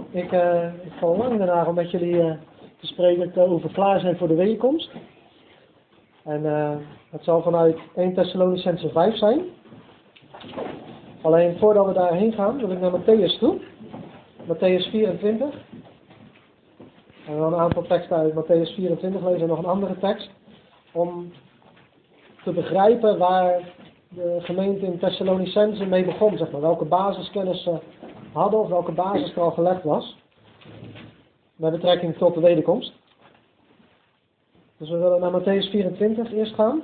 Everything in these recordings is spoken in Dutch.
Ik val lang daarna om met jullie te spreken over klaar zijn voor de wederkomst. En het zal vanuit 1 Thessalonicenzen 5 zijn. Alleen voordat we daarheen gaan, wil ik naar Matthäus toe. Matthäus 24. En we gaan een aantal teksten uit Matthäus 24 lezen en nog een andere tekst. Om te begrijpen waar de gemeente in Thessalonicenzen mee begon, zeg maar. Welke basiskennis ze hadden of welke basis er al gelegd was. Met betrekking tot de wederkomst. Dus we willen naar Matthäus 24 eerst gaan.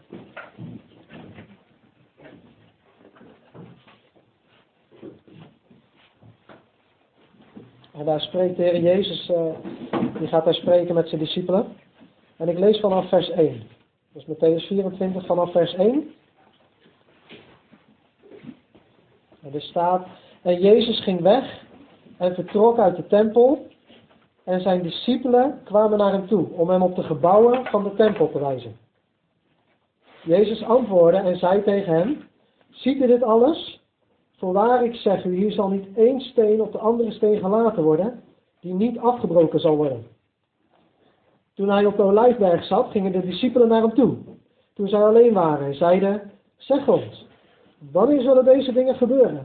En daar spreekt de Heer Jezus, die gaat daar spreken met zijn discipelen. En ik lees vanaf vers 1. Dus Matthäus 24 vanaf vers 1. En er staat: En Jezus ging weg en vertrok uit de tempel. En zijn discipelen kwamen naar hem toe om hem op de gebouwen van de tempel te wijzen. Jezus antwoordde en zei tegen hen: Ziet u dit alles? Voorwaar, ik zeg u, hier zal niet één steen op de andere steen gelaten worden, die niet afgebroken zal worden. Toen hij op de Olijfberg zat, gingen de discipelen naar hem toe. Toen zij alleen waren en zeiden: Zeg ons, wanneer zullen deze dingen gebeuren?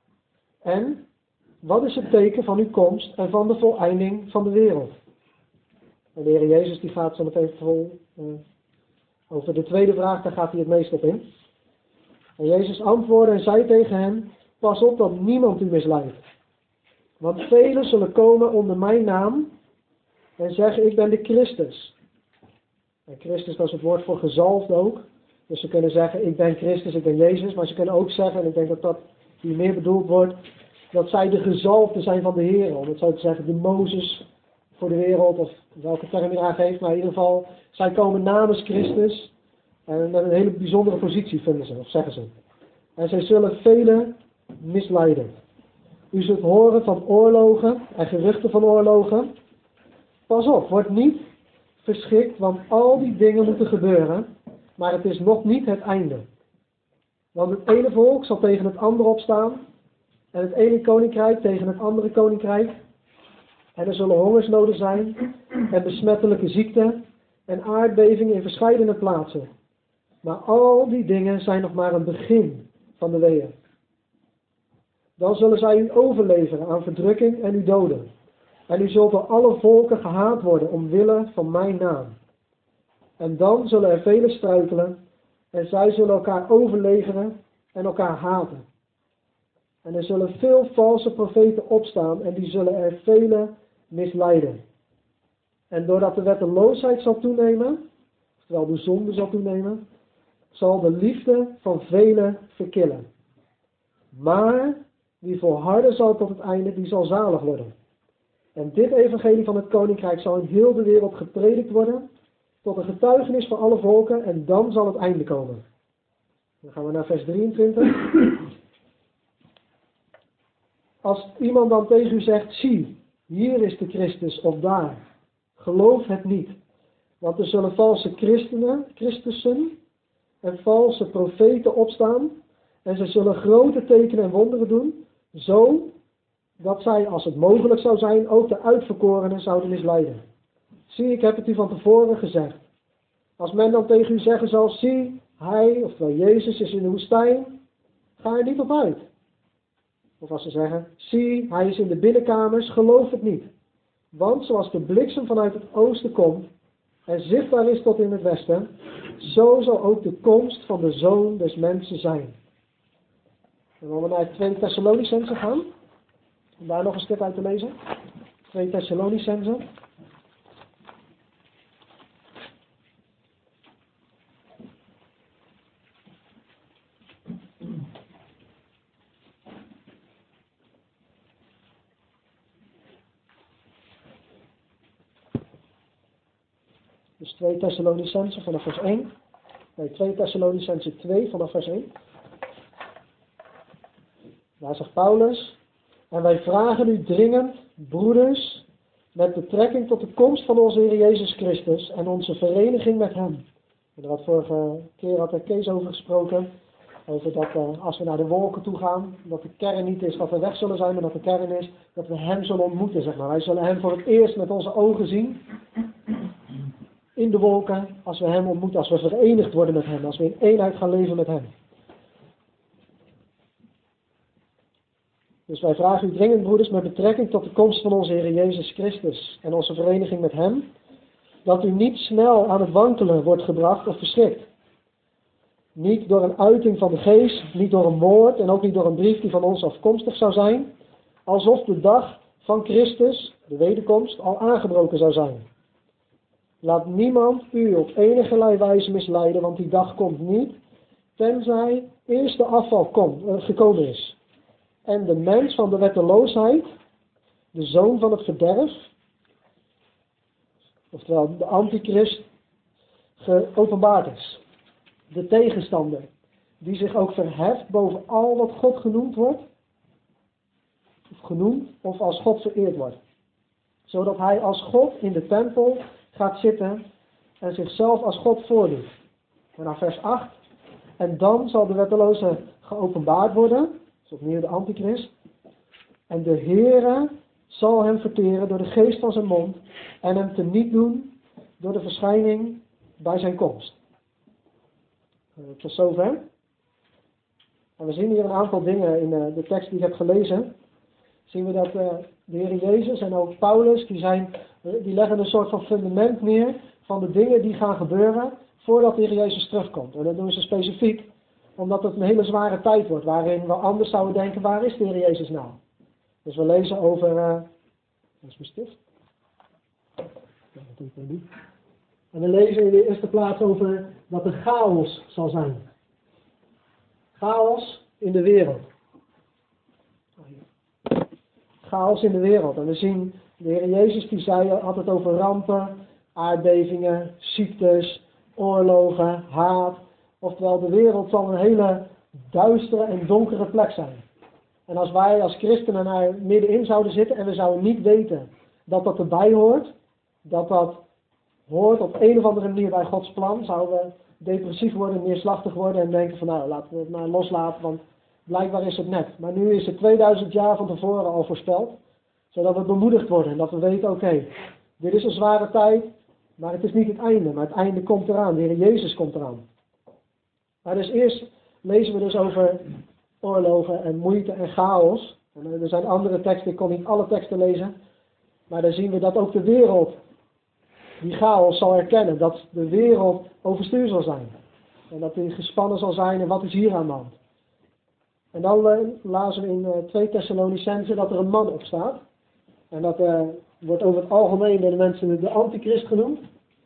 En wat is het teken van uw komst en van de voleinding van de wereld? En de Heer Jezus die gaat zo meteen vol over de tweede vraag, daar gaat hij het meest op in. En Jezus antwoordde en zei tegen hen: Pas op dat niemand u misleidt. Want velen zullen komen onder mijn naam en zeggen: Ik ben de Christus. En Christus, dat is het woord voor gezalfd ook. Dus ze kunnen zeggen: Ik ben Christus, ik ben Jezus. Maar ze kunnen ook zeggen, en ik denk dat dat hier meer bedoeld wordt, dat zij de gezalfden zijn van de Heer. Om het zo te zeggen, de Mozes voor de wereld, of welke term je eraan geeft. Maar in ieder geval, zij komen namens Christus. En met een hele bijzondere positie vinden ze, of zeggen ze. En zij zullen velen misleiden. U zult horen van oorlogen en geruchten van oorlogen. Pas op, word niet verschrikt, want al die dingen moeten gebeuren. Maar het is nog niet het einde. Want het ene volk zal tegen het andere opstaan. En het ene koninkrijk tegen het andere koninkrijk. En er zullen hongersnoden zijn. En besmettelijke ziekten. En aardbevingen in verscheidene plaatsen. Maar al die dingen zijn nog maar een begin van de weeën. Dan zullen zij u overleveren aan verdrukking en u doden. En u zult door alle volken gehaat worden omwille van mijn naam. En dan zullen er velen struikelen. En zij zullen elkaar overleveren en elkaar haten. En er zullen veel valse profeten opstaan en die zullen er velen misleiden. En doordat de wetteloosheid zal toenemen, terwijl de zonde zal toenemen, zal de liefde van velen verkillen. Maar wie volharden zal tot het einde, die zal zalig worden. En dit evangelie van het koninkrijk zal in heel de wereld gepredikt worden, tot een getuigenis voor alle volken, en dan zal het einde komen. Dan gaan we naar vers 23. Als iemand dan tegen u zegt: Zie, hier is de Christus of daar, geloof het niet. Want er zullen valse Christussen en valse profeten opstaan. En ze zullen grote tekenen en wonderen doen. Zo dat zij, als het mogelijk zou zijn, ook de uitverkorenen zouden misleiden. Zie, ik heb het u van tevoren gezegd. Als men dan tegen u zeggen zal: Zie, hij, oftewel Jezus, is in de woestijn, ga er niet op uit. Of als ze zeggen: Zie, hij is in de binnenkamers, geloof het niet. Want zoals de bliksem vanuit het oosten komt en zichtbaar is tot in het westen, zo zal ook de komst van de Zoon des Mensen zijn. En dan gaan we naar 2 Thessalonicenzen gaan. Om daar nog een stuk uit te lezen. 2 Thessalonicenzen. Dus 2 Thessalonicenzen vanaf vers 1. Nee, 2 Thessalonicenzen 2 vanaf vers 1. Daar zegt Paulus: En wij vragen u dringend, broeders, met betrekking tot de komst van onze Heer Jezus Christus en onze vereniging met hem. En daar had vorige keer Kees over gesproken. Over dat als we naar de wolken toe gaan, dat de kern niet is dat we weg zullen zijn, maar dat de kern is dat we hem zullen ontmoeten, zeg maar. Wij zullen hem voor het eerst met onze ogen zien. In de wolken, als we hem ontmoeten, als we verenigd worden met hem, als we in eenheid gaan leven met hem. Dus wij vragen u dringend, broeders, met betrekking tot de komst van onze Heer Jezus Christus en onze vereniging met hem, dat u niet snel aan het wankelen wordt gebracht of verschrikt. Niet door een uiting van de geest, niet door een woord en ook niet door een brief die van ons afkomstig zou zijn, alsof de dag van Christus, de wederkomst, al aangebroken zou zijn. Laat niemand u op enige wijze misleiden, want die dag komt niet, tenzij eerst de afval gekomen is. En de mens van de wetteloosheid, de zoon van het verderf, oftewel de antichrist, geopenbaard is. De tegenstander, die zich ook verheft boven al wat God genoemd wordt, of als God vereerd wordt. Zodat hij als God in de tempel gaat zitten en zichzelf als God voordoet. En dan vers 8. En dan zal de wetteloze geopenbaard worden, dat is opnieuw de antichrist. En de Heere zal hem verteren door de geest van zijn mond en hem teniet doen door de verschijning bij zijn komst. Tot zover. En we zien hier een aantal dingen in de tekst die ik heb gelezen. Zien we dat de Heer Jezus en ook Paulus, die leggen een soort van fundament neer van de dingen die gaan gebeuren voordat de Heer Jezus terugkomt. En dat doen ze specifiek omdat het een hele zware tijd wordt, waarin we anders zouden denken, waar is de Heer Jezus nou? Dus we lezen over, dat is mijn stift. Ja, dat doe ik maar niet. En we lezen in de eerste plaats over dat er chaos zal zijn. Chaos in de wereld. Chaos in de wereld. En we zien, de Heer Jezus die had het over rampen, aardbevingen, ziektes, oorlogen, haat. Oftewel, de wereld zal een hele duistere en donkere plek zijn. En als wij als christenen daar middenin zouden zitten en we zouden niet weten dat dat erbij hoort, dat dat hoort op een of andere manier bij Gods plan, zouden we depressief worden, neerslachtig worden en denken van nou, laten we het maar loslaten, want blijkbaar is het net. Maar nu is het 2000 jaar van tevoren al voorspeld, zodat we bemoedigd worden en dat we weten, oké, dit is een zware tijd, maar het is niet het einde, maar het einde komt eraan, de Heer Jezus komt eraan. Maar dus eerst lezen we dus over oorlogen en moeite en chaos. En er zijn andere teksten, ik kon niet alle teksten lezen, maar dan zien we dat ook de wereld die chaos zal herkennen, dat de wereld overstuur zal zijn. En dat die gespannen zal zijn en wat is hier aan de hand. En dan lazen we in 2 Thessalonicenzen dat er een man opstaat. En dat wordt over het algemeen door de mensen de antichrist genoemd.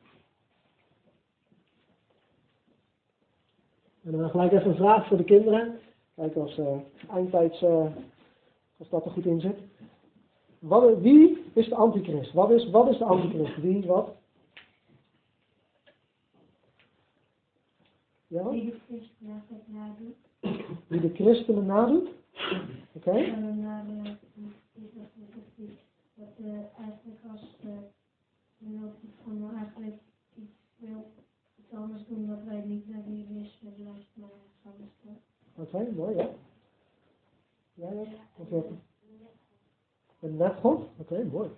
En dan gelijk even een vraag voor de kinderen. Kijk als eindtijds, als dat er goed in zit. Wie is de antichrist? Wat is de antichrist? Wie, wat? Ja? Die de christenen nadoet. Wie de christenen nadoet? Oké. En dan dat eigenlijk als gewoon eigenlijk iets wil iets anders doen wat wij niet naar die wisten, luisteren maar ergens anders doen. Oké, mooi, ja. Ja. Of je een wetgod? Oké, mooi.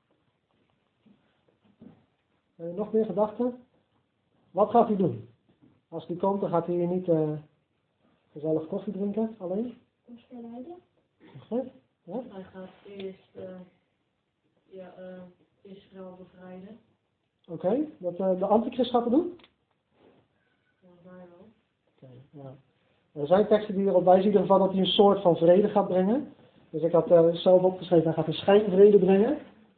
Nog meer gedachten? Wat gaat hij doen? Als hij komt, dan gaat hij hier niet gezellig koffie drinken, alleen? Verleiden? Oké, ja. Hij gaat eerst Israël bevrijden. Oké, wat de antichrist gaat doen? Volgens mij wel. Oké, ja. Er zijn teksten die erop wijzen in ieder geval dat hij een soort van vrede gaat brengen. Dus ik had zelf opgeschreven, hij gaat een schijnvrede brengen.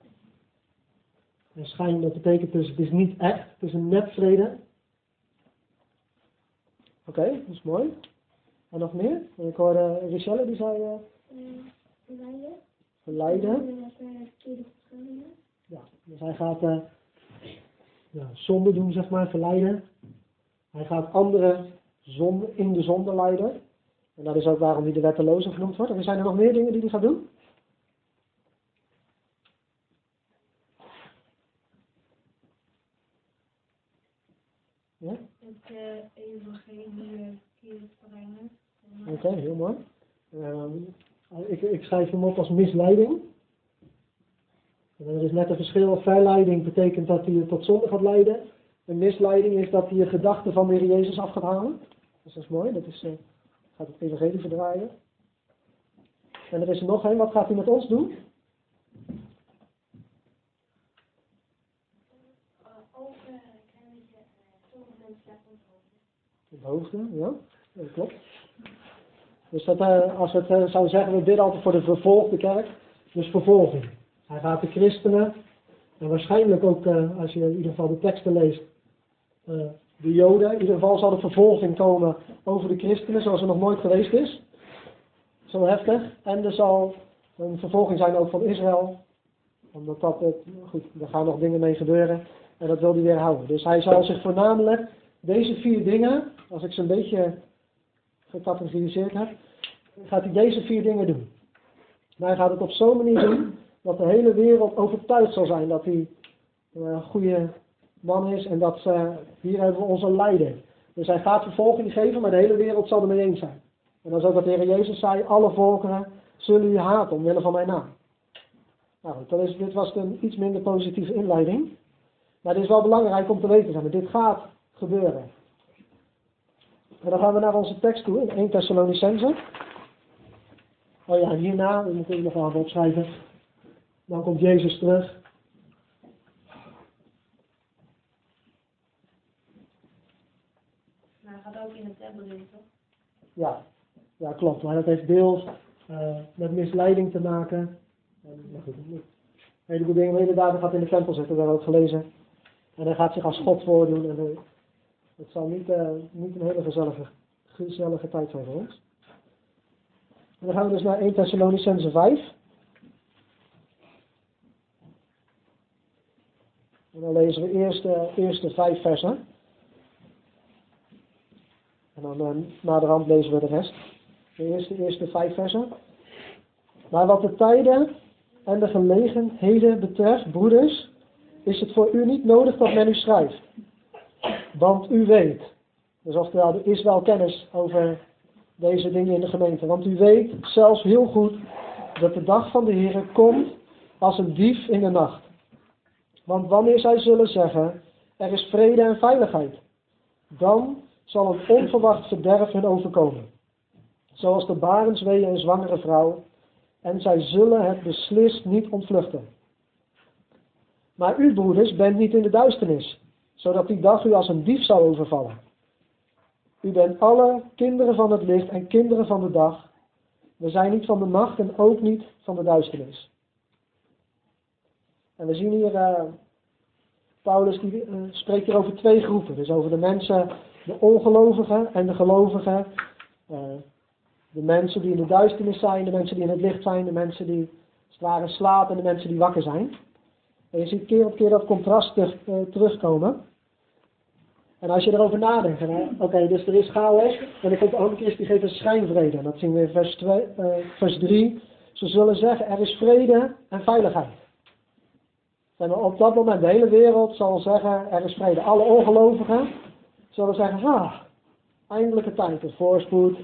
En schijn, dat betekent dus, het is niet echt, het is een nepvrede. Oké, dat is mooi. En nog meer? Ik hoorde Richelle, die zei... Verleiden? Verleiden. Ja, dus hij gaat zonde doen, zeg maar, verleiden. Hij gaat anderen in de zonde leiden. En dat is ook waarom hij de wetteloze genoemd wordt. En zijn er nog meer dingen die hij gaat doen? Ja? Het evangelie verkeerd brengen. Oké, heel mooi. Ik schrijf hem op als misleiding. En er is net een verschil. Verleiding betekent dat hij je tot zonde gaat leiden. En misleiding is dat hij je gedachten van de Heer Jezus af gaat halen. Dus dat is mooi. Dat is, gaat het evangelie verdraaien. En er is er nog een. Wat gaat hij met ons doen? Het hoogte, ja. Dat klopt. Dus dat, als we het zouden zeggen, we bidden altijd voor de vervolgde kerk. Dus vervolging. Hij gaat de christenen, en waarschijnlijk ook, als je in ieder geval de teksten leest, de Joden. In ieder geval zal er vervolging komen over de christenen, zoals er nog nooit geweest is. Zo heftig. En er zal een vervolging zijn ook van Israël. Omdat dat, goed, er gaan nog dingen mee gebeuren. En dat wil hij weer houden. Dus hij zal zich voornamelijk deze 4 dingen, als ik ze een beetje gecategoriseerd heb, gaat hij deze 4 dingen doen. Maar hij gaat het op zo'n manier doen dat de hele wereld overtuigd zal zijn dat hij een goede man is en dat hier hebben we onze leider. Dus hij gaat vervolging geven, maar de hele wereld zal ermee eens zijn. En dat is ook wat de Heer Jezus zei, alle volkeren zullen u haten omwille van mijn naam. Nou goed, dit was een iets minder positieve inleiding. Maar het is wel belangrijk om te weten, zeg maar, dit gaat gebeuren. En dan gaan we naar onze tekst toe, in 1 Thessalonicenzen. Oh ja, en hierna, dat moet ik nog even opschrijven. Dan komt Jezus terug. Maar hij gaat ook in de tempel in, toch? Ja, klopt. Maar dat heeft deels met misleiding te maken. Maar goed, een heleboel dingen. Maar inderdaad, hij gaat in de tempel zitten, dat hebben we ook gelezen. En hij gaat zich als God voordoen. En het zal niet een hele gezellige tijd zijn voor ons. En dan gaan we dus naar 1 Thessalonicenzen 5. En dan lezen we eerst de eerste 5 versen. En dan naderhand lezen we de rest. De eerste 5 versen. Maar wat de tijden en de gelegenheden betreft, broeders, is het voor u niet nodig dat men u schrijft. Want u weet, dus oftewel, er is wel kennis over deze dingen in de gemeente. Want u weet zelfs heel goed dat de dag van de Heer komt als een dief in de nacht. Want wanneer zij zullen zeggen, er is vrede en veiligheid, dan zal een onverwacht verderf hen overkomen. Zoals de barensweeën een zwangere vrouw, en zij zullen het beslist niet ontvluchten. Maar u, broeders, bent niet in de duisternis, zodat die dag u als een dief zou overvallen. U bent alle kinderen van het licht en kinderen van de dag. We zijn niet van de nacht en ook niet van de duisternis. En we zien hier, Paulus die spreekt hier over 2 groepen. Dus over de mensen, de ongelovigen en de gelovigen. De mensen die in de duisternis zijn, de mensen die in het licht zijn, de mensen die als het ware slapen en de mensen die wakker zijn. En je ziet keer op keer dat contrast terugkomen. En als je erover nadenkt, oké, dus er is chaos, en er komt de Antichrist die geeft een schijnvrede. En dat zien we in vers 3. Ze zullen zeggen, er is vrede en veiligheid. En op dat moment, de hele wereld zal zeggen, er is vrede. Alle ongelovigen zullen zeggen, eindelijke tijd, een voorspoed.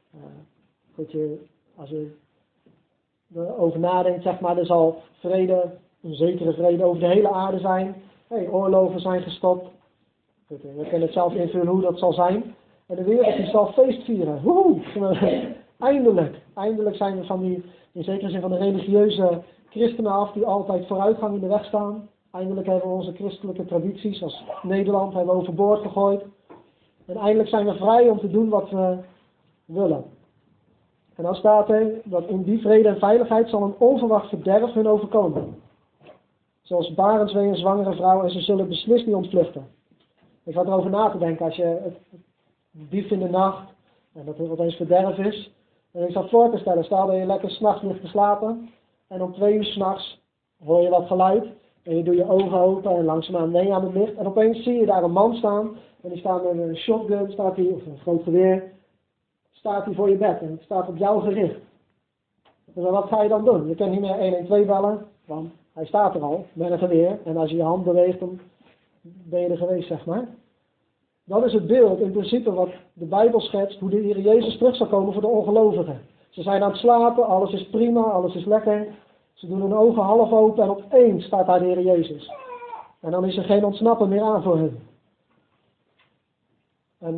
Als je erover nadenkt, zeg maar, er zal vrede, een zekere vrede over de hele aarde zijn. Oorlogen zijn gestopt. We kunnen het zelf invullen hoe dat zal zijn. En de wereld die zal feest vieren. Eindelijk zijn we van die, in zekere zin van de religieuze christenen af, die altijd vooruitgang in de weg staan. Eindelijk hebben we onze christelijke tradities als Nederland hebben we overboord gegooid. En eindelijk zijn we vrij om te doen wat we willen. En dan staat er dat in die vrede en veiligheid zal een onverwacht verderf hun overkomen. Zoals barenswee een zwangere vrouw en ze zullen beslist niet ontvluchten. Ik ga erover na te denken als je het dief in de nacht en dat er opeens verderf is. En ik zat voor te stellen, stel dat je lekker 's nachts ligt te slapen en om 2 uur 's nachts hoor je wat geluid en je doet je ogen open en langzaamaan mee aan het licht en opeens zie je daar een man staan en die staat met een shotgun, staat hij, of een groot geweer, staat hij voor je bed en het staat op jou gericht. Dus wat ga je dan doen? Je kunt niet meer 112 bellen, want hij staat er al met een geweer en als je je hand beweegt dan ben je er geweest, zeg maar. Dat is het beeld in principe wat de Bijbel schetst, hoe de Heer Jezus terug zal komen voor de ongelovigen. Ze zijn aan het slapen, alles is prima, alles is lekker. Ze doen hun ogen half open en opeens staat daar de Heer Jezus. En dan is er geen ontsnappen meer aan voor hen. En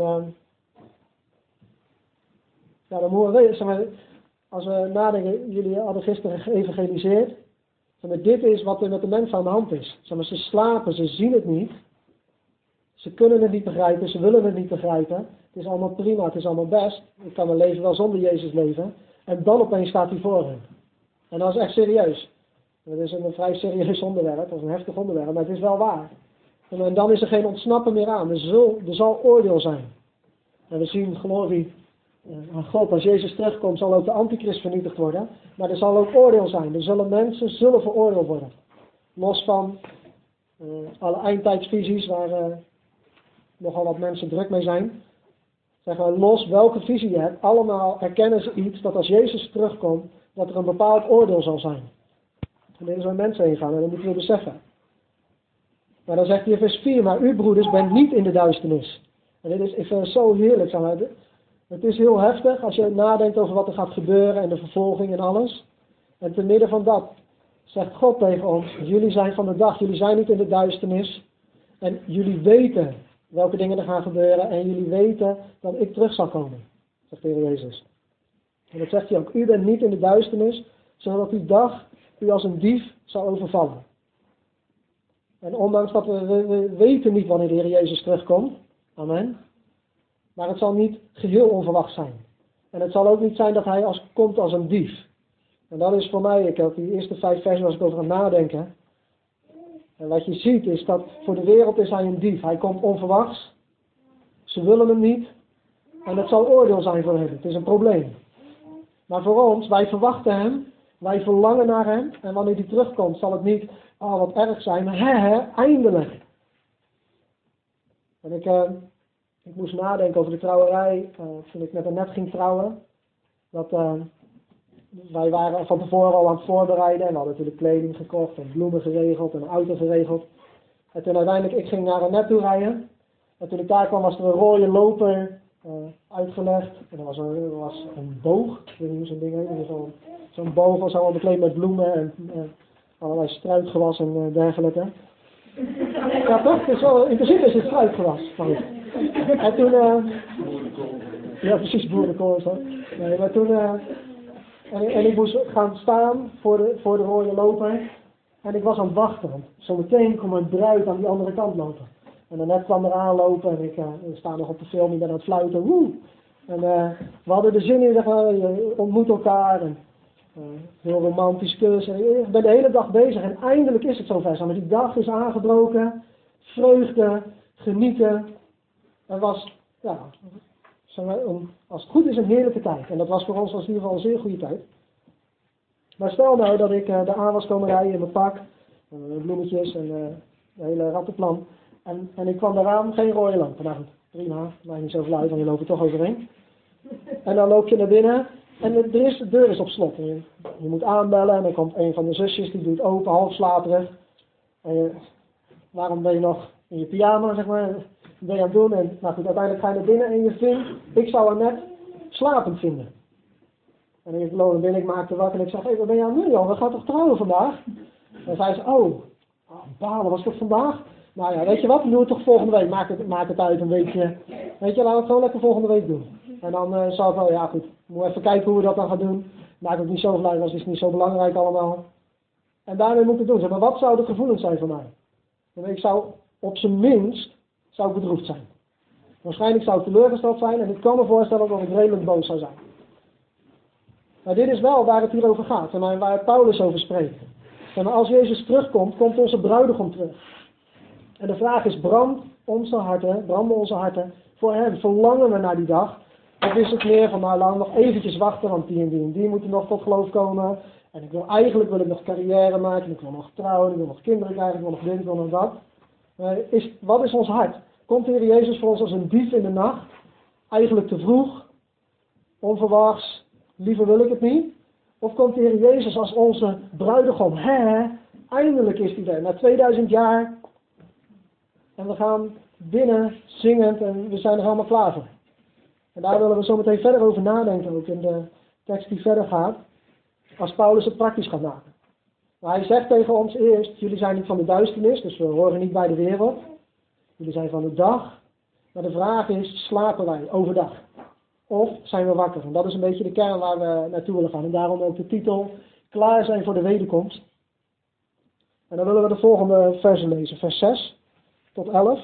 dan moeten we weten, als we nadenken, jullie hadden gisteren geëvangeliseerd. Dit is wat er met de mensen aan de hand is. Ze slapen, ze zien het niet. Ze kunnen het niet begrijpen, ze willen het niet begrijpen. Het is allemaal prima, het is allemaal best. Ik kan mijn leven wel zonder Jezus leven. En dan opeens staat hij voor hen. En dat is echt serieus. Dat is een vrij serieus onderwerp, dat is een heftig onderwerp, maar het is wel waar. En dan is er geen ontsnappen meer aan. Er zal oordeel zijn. En we zien, geloof ik, aan God, als Jezus terugkomt, zal ook de antichrist vernietigd worden. Maar er zal ook oordeel zijn. Er zullen mensen veroordeeld worden. Los van alle eindtijdsvisies, waar nogal wat mensen druk mee zijn. Zeggen we, los welke visie je hebt, allemaal erkennen ze iets, dat als Jezus terugkomt, dat er een bepaald oordeel zal zijn. En er zijn mensen heen gaan en dat moeten we beseffen. Maar dan zegt hij in vers 4, maar u broeders bent niet in de duisternis. En dit is, ik vind het zo heerlijk. Zeg maar. Het is heel heftig als je nadenkt over wat er gaat gebeuren en de vervolging en alles. En te midden van dat zegt God tegen ons, jullie zijn van de dag, jullie zijn niet in de duisternis. En jullie weten welke dingen er gaan gebeuren en jullie weten dat ik terug zal komen. Zegt de Heer Jezus. En dat zegt hij ook, u bent niet in de duisternis, zodat die dag u als een dief zal overvallen. En ondanks dat we weten niet wanneer de Heer Jezus terugkomt. Amen. Maar het zal niet geheel onverwacht zijn. En het zal ook niet zijn dat hij komt als een dief. En dat is voor mij, ik heb die eerste 5 versen was ik over aan het nadenken. En wat je ziet is dat voor de wereld is hij een dief. Hij komt onverwachts. Ze willen hem niet. En het zal oordeel zijn voor hen. Het is een probleem. Maar voor ons, wij verwachten hem. Wij verlangen naar hem. En wanneer hij terugkomt zal het niet, wat erg zijn. Maar eindelijk. En ik moest nadenken over de trouwerij. Toen ik met Annette ging trouwen. Wij waren van tevoren al aan het voorbereiden. En we hadden natuurlijk kleding gekocht. En bloemen geregeld. En een auto geregeld. En toen uiteindelijk, ik ging naar Annette toe rijden. En toen ik daar kwam was er een rode loper uitgelegd. En er was een boog. Ik weet niet hoe zo'n ding heet. Zo'n boog was allemaal bekleed met bloemen. En allerlei struikgewas en dergelijke. Ja toch? Dus wel, in principe is het struikgewas. En toen... ja precies, boerenkool is dat. Nee, maar toen... En ik moest gaan staan voor de rode loper. En ik was aan het wachten. Want zometeen komt een bruid aan die andere kant lopen. En daarnet kwam er aanlopen. En ik sta nog op de film. Ik ben aan het fluiten. Woe! En we hadden er zin in. Je ontmoet elkaar. En, heel romantisch kus. En ik ben de hele dag bezig. En eindelijk is het zover. Maar die dag is aangebroken. Vreugde. Genieten. Het was... Ja, als het goed is een heerlijke tijd. En dat was voor ons in ieder geval een zeer goede tijd. Maar stel nou dat ik daar aan was komen rijden in mijn pak. Bloemetjes en een hele rattenplan. En ik kwam daaraan, geen rode lamp. Nou goed, prima. Maakt niet zoveel uit, want je loopt er toch overheen. En dan loop je naar binnen. En de deur is op slot. En je moet aanbellen en dan komt een van de zusjes, die doet open, half slaperig. En waarom ben je nog in je pyjama, zeg maar, ben je aan het doen. En nou goed, uiteindelijk ga je naar binnen en je vindt, ik zou haar net slapend vinden. En ik loop naar binnen, ik maakte wakker en ik zeg, hé, wat ben je aan het doen, joh? We gaan toch trouwen vandaag? En zei ze, balen, was dat vandaag? Nou ja, weet je wat, we doen het toch volgende week. Maak het uit een weekje. Weet je, laten we het gewoon lekker volgende week doen. En dan zou ik wel, ja goed, moet even kijken hoe we dat dan gaan doen. Maakt het niet zo uit, want het is niet zo belangrijk allemaal. En daarmee moet ik het doen. Zeg maar, wat zou de gevoelens zijn voor mij? En ik zou, op zijn minst, bedroefd zijn. Waarschijnlijk zou ik teleurgesteld zijn en ik kan me voorstellen dat ik redelijk boos zou zijn. Maar dit is wel waar het hier over gaat en waar Paulus over spreekt. En als Jezus terugkomt, komt onze bruidegom terug. En de vraag is, branden onze harten voor hem? Verlangen we naar die dag? Of is het meer van, nou laten we nog eventjes wachten, want die en die moeten nog tot geloof komen. En eigenlijk wil ik nog carrière maken, ik wil nog trouwen, ik wil nog kinderen krijgen, ik wil nog dit, ik wil nog dat. Wat is ons hart? Komt de Heer Jezus voor ons als een dief in de nacht? Eigenlijk te vroeg? Onverwachts? Liever wil ik het niet? Of komt de Heer Jezus als onze bruidegom? Eindelijk is hij er. Na 2000 jaar En we gaan binnen zingend en we zijn er allemaal klaar voor. En daar willen we zo meteen verder over nadenken, ook in de tekst die verder gaat, als Paulus het praktisch gaat maken. Maar hij zegt tegen ons eerst, jullie zijn niet van de duisternis, dus we horen niet bij de wereld. Jullie zijn van de dag. Maar de vraag is, slapen wij overdag? Of zijn we wakker? En dat is een beetje de kern waar we naartoe willen gaan. En daarom ook de titel, klaar zijn voor de wederkomst. En dan willen we de volgende versen lezen, vers 6 tot 11.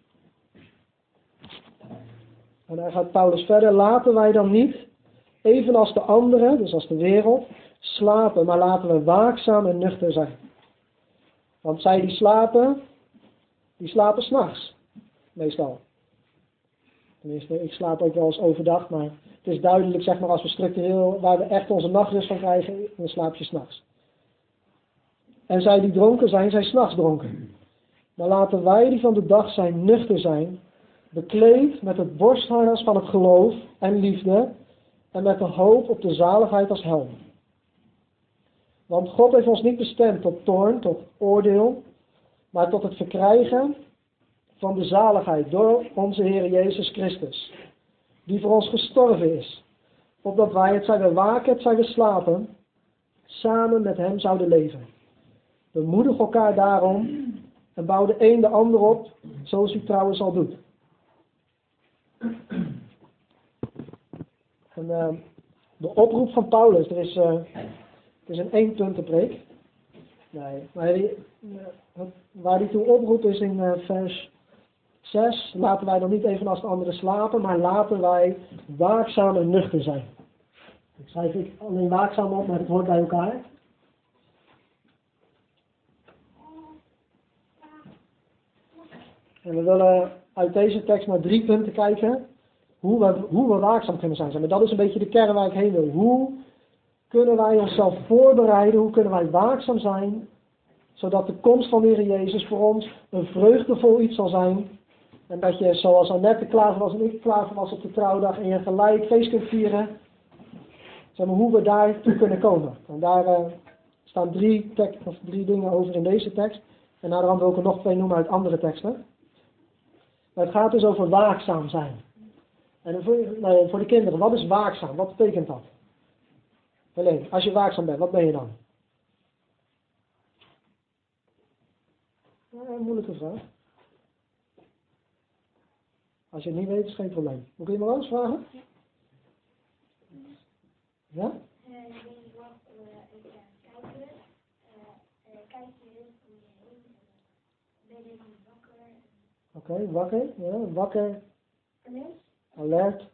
En daar gaat Paulus verder. Laten wij dan niet, evenals de anderen, dus als de wereld, slapen, maar laten we waakzaam en nuchter zijn. Want zij die slapen 's nachts, meestal. Tenminste, ik slaap ook wel eens overdag, maar het is duidelijk, zeg maar, als we structureel, waar we echt onze nachtrust van krijgen, dan slaap je 's nachts. En zij die dronken zijn 's nachts dronken. Maar laten wij die van de dag zijn nuchter zijn, bekleed met het borstharnas van het geloof en liefde en met de hoop op de zaligheid als helm. Want God heeft ons niet bestemd tot toorn, tot oordeel, maar tot het verkrijgen van de zaligheid door onze Heer Jezus Christus, die voor ons gestorven is, opdat wij, het zij we waken, het zij we slapen, samen met hem zouden leven. Bemoedig elkaar daarom en bouw de een de ander op, zoals u trouwens al doet. En de oproep van Paulus, het is een eenpuntenpreek. Nee, maar waar hij toe oproept is in vers 6. Laten wij dan niet evenals de anderen slapen, maar laten wij waakzaam en nuchter zijn. Ik schrijf alleen waakzaam op, maar het hoort bij elkaar. En we willen uit deze tekst naar 3 punten kijken. Hoe we waakzaam kunnen zijn. Maar dat is een beetje de kern waar ik heen wil. Hoe kunnen wij onszelf voorbereiden? Hoe kunnen wij waakzaam zijn? Zodat de komst van de Heer Jezus voor ons een vreugdevol iets zal zijn. En dat je, zoals Annette klaar voor was en ik klaar voor was op de trouwdag, en je gelijk feest kunt vieren. Zeg maar, hoe we daartoe kunnen komen. En daar staan 3 dingen over in deze tekst. En naderhand wil ik er nog 2 noemen uit andere teksten. Maar het gaat dus over waakzaam zijn. En voor de kinderen, wat is waakzaam? Wat betekent dat? Alleen, als je waakzaam bent, wat ben je dan? Een moeilijke vraag. Als je het niet weet, is geen probleem. Moet ik iemand anders vragen? Ja? Oké, wakker. Ja, wakker. Alert.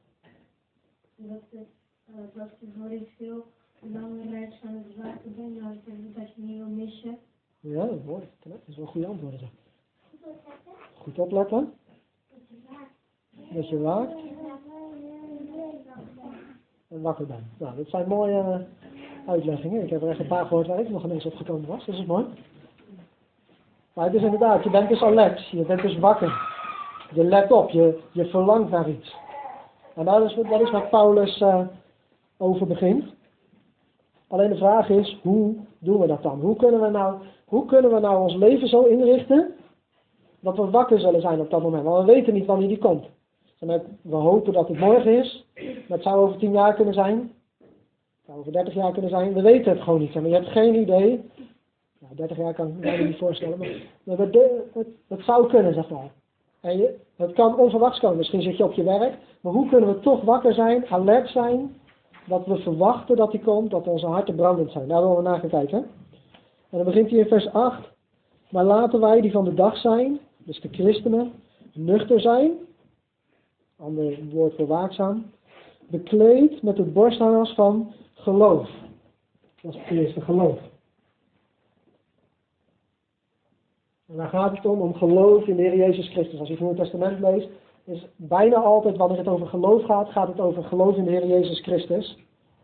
Dat voor ik veel belangrijk aan het waken ben, dat je niet wil missen. Ja, mooi. Dat is wel goede antwoorden. Zeg. Goed opletten. Dat je waakt. En wakker bent. Nou, dat zijn mooie uitleggingen. Ik heb er echt een paar gehoord waar ik nog ineens op gekomen was. Dat is mooi. Maar het is inderdaad, je bent dus alert. Je bent dus wakker. Je let op. Je verlangt naar iets. En dat is waar Paulus over begint. Alleen de vraag is, hoe doen we dat dan? Hoe kunnen we nou ons leven zo inrichten dat we wakker zullen zijn op dat moment? Want we weten niet wanneer die komt. We hopen dat het morgen is, maar het zou over 10 jaar kunnen zijn. Het zou over 30 jaar kunnen zijn. We weten het gewoon niet. Maar je hebt geen idee. Nou, 30 jaar kan ik me niet voorstellen. Maar het zou kunnen, zeg maar. En het kan onverwachts komen. Misschien zit je op je werk. Maar hoe kunnen we toch wakker zijn, alert zijn, dat we verwachten dat die komt, dat onze harten brandend zijn. Daar willen we naar gaan kijken. En dan begint hij in vers 8. Maar laten wij die van de dag zijn, dus de christenen, nuchter zijn. Ander woord voor waakzaam. Bekleed met het borstharnas van geloof. Dat is het eerste, geloof. En daar gaat het om geloof in de Heer Jezus Christus. Als je het Nieuwe Testament leest, is bijna altijd wanneer het over geloof gaat, gaat het over geloof in de Heer Jezus Christus.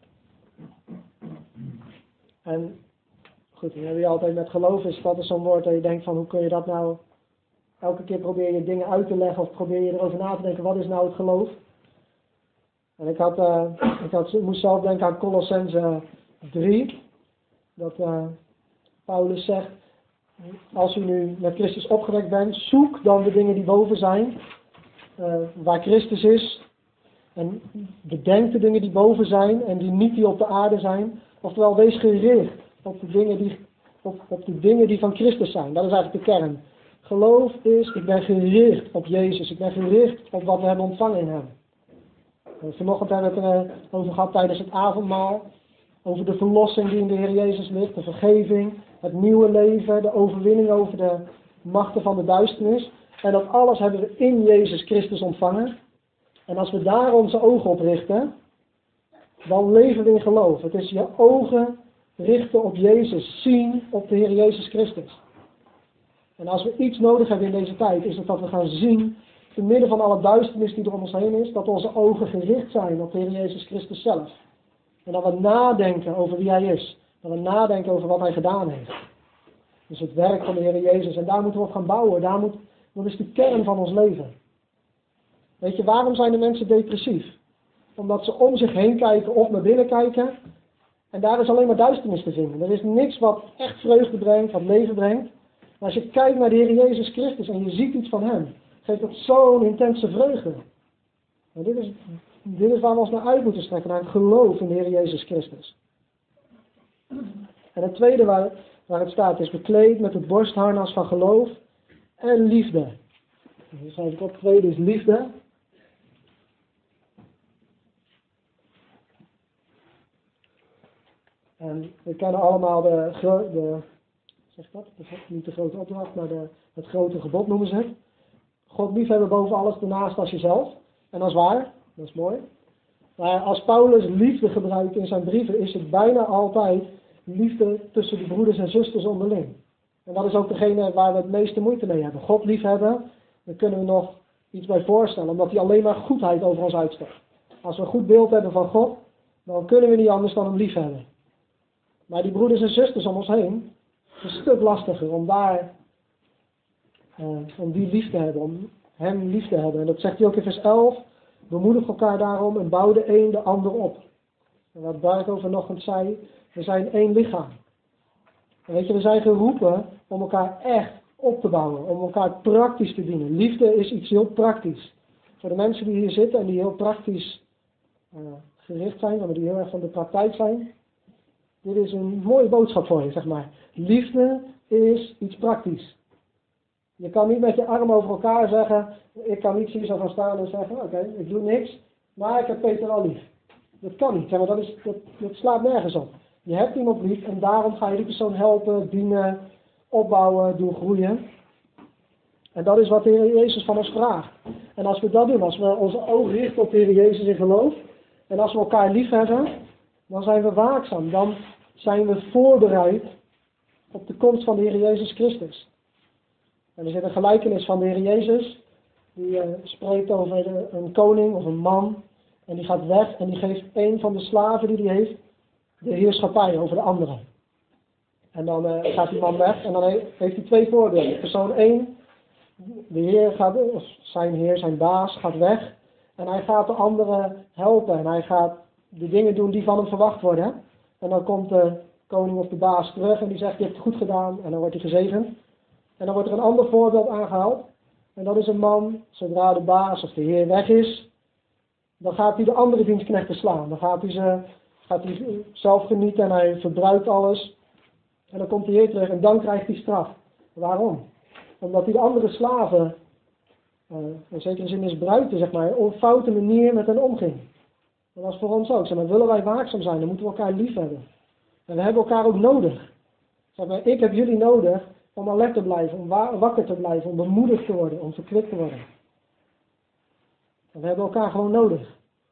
En goed, dan heb je altijd met geloof, dat is zo'n woord dat je denkt van, hoe kun je dat nou, elke keer probeer je dingen uit te leggen of probeer je erover na te denken, wat is nou het geloof? En ik moest zelf denken aan Colossenzen 3, dat Paulus zegt, Als u nu met Christus opgewekt bent, zoek dan de dingen die boven zijn, waar Christus is. En bedenk de dingen die boven zijn en die op de aarde zijn. Oftewel, wees gericht op de dingen die van Christus zijn. Dat is eigenlijk de kern. Geloof is, ik ben gericht op Jezus. Ik ben gericht op wat we hebben ontvangen in hem. Vanochtend hebben we het over gehad tijdens het avondmaal. Over de verlossing die in de Heer Jezus ligt. De vergeving, het nieuwe leven, de overwinning over de machten van de duisternis. En dat alles hebben we in Jezus Christus ontvangen. En als we daar onze ogen op richten, dan leven we in geloof. Het is je ogen richten op Jezus, zien op de Heer Jezus Christus. En als we iets nodig hebben in deze tijd, is het dat we gaan zien, te midden van alle duisternis die er om ons heen is, dat onze ogen gericht zijn op de Heer Jezus Christus zelf. En dat we nadenken over wie Hij is. Dat we nadenken over wat Hij gedaan heeft. Dus het werk van de Heer Jezus. En daar moeten we op gaan bouwen. Dat is de kern van ons leven. Weet je, waarom zijn de mensen depressief? Omdat ze om zich heen kijken of naar binnen kijken. En daar is alleen maar duisternis te vinden. Er is niks wat echt vreugde brengt, wat leven brengt. Maar als je kijkt naar de Heer Jezus Christus en je ziet iets van Hem, geeft dat zo'n intense vreugde. En dit is waar we ons naar uit moeten strekken, naar het geloof in de Heer Jezus Christus. En het tweede waar het staat is bekleed met het borstharnas van geloof en liefde. Dus schrijf ik op, het tweede is liefde. En we kennen allemaal niet de grote opdracht, maar het grote gebod noemen ze het. God liefhebben boven alles, daarnaast als jezelf. En dat is waar, dat is mooi. Maar als Paulus liefde gebruikt in zijn brieven, is het bijna altijd liefde tussen de broeders en zusters onderling. En dat is ook degene waar we het meeste moeite mee hebben. God liefhebben, daar kunnen we nog iets bij voorstellen, omdat hij alleen maar goedheid over ons uitstort. Als we een goed beeld hebben van God, dan kunnen we niet anders dan hem liefhebben. Maar die broeders en zusters om ons heen, het is een stuk lastiger om die lief te hebben, om hem lief te hebben. En dat zegt hij ook in vers 11. Bemoedig elkaar daarom en bouw de een de ander op. En wat Bart over vanochtend zei, we zijn één lichaam. En weet je, we zijn geroepen om elkaar echt op te bouwen, om elkaar praktisch te dienen. Liefde is iets heel praktisch. Voor de mensen die hier zitten en die heel praktisch gericht zijn, maar die heel erg van de praktijk zijn. Dit is een mooie boodschap voor je, zeg maar. Liefde is iets praktisch. Je kan niet met je arm over elkaar zeggen, ik kan niet hier zo gaan staan en zeggen, oké, ik doe niks, maar ik heb Peter wel lief. Dat kan niet, zeg maar, dat slaat nergens op. Je hebt iemand lief en daarom ga je die persoon helpen, dienen, opbouwen, doen groeien. En dat is wat de Heer Jezus van ons vraagt. En als we dat doen, als we onze ogen richten op de Heer Jezus in geloof, en als we elkaar lief hebben, dan zijn we waakzaam. Dan zijn we voorbereid op de komst van de Heer Jezus Christus. En er zit een gelijkenis van de Heer Jezus. Die spreekt over een koning of een man. En die gaat weg en die geeft een van de slaven die hij heeft de heerschappij over de andere. En dan gaat die man weg en dan heeft hij twee voorbeelden. Persoon 1, de heer gaat, of zijn baas gaat weg. En hij gaat de andere helpen. En hij gaat de dingen doen die van hem verwacht worden. En dan komt de koning of de baas terug en die zegt, je hebt het goed gedaan. En dan wordt hij gezegend. En dan wordt er een ander voorbeeld aangehaald. En dat is een man, zodra de baas of de heer weg is, dan gaat hij de andere dienstknechten slaan. Dan gaat hij zelf genieten en hij verbruikt alles. En dan komt de heer terug en dan krijgt hij straf. Waarom? Omdat hij de andere slaven, in zekere zin misbruikte, zeg maar, op een foute manier met hen omging. En dat is voor ons ook. Zeg maar, willen wij waakzaam zijn, dan moeten we elkaar lief hebben. En we hebben elkaar ook nodig. Zeg maar, ik heb jullie nodig om alert te blijven, om wakker te blijven, om bemoedigd te worden, om verkwikt te worden. En we hebben elkaar gewoon nodig.